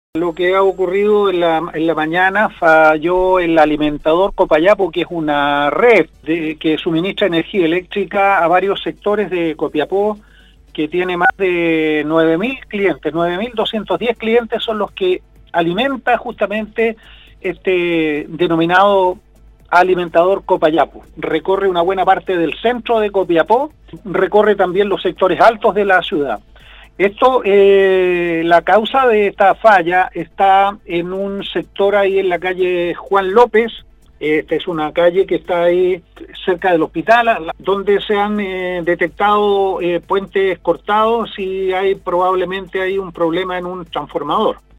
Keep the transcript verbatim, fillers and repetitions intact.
Lo que ha ocurrido en la, en la mañana falló el alimentador Copayapo, que es una red de, que suministra energía eléctrica a varios sectores de Copiapó, que tiene más de nueve mil clientes, nueve mil doscientos diez clientes son los que alimenta justamente este denominado alimentador Copayapo. Recorre una buena parte del centro de Copiapó, recorre también los sectores altos de la ciudad. Esto, eh, la causa de esta falla está en un sector ahí en la calle Juan López. Esta es una calle que está ahí cerca del hospital, donde se han eh, detectado eh, puentes cortados y hay probablemente hay un problema en un transformador.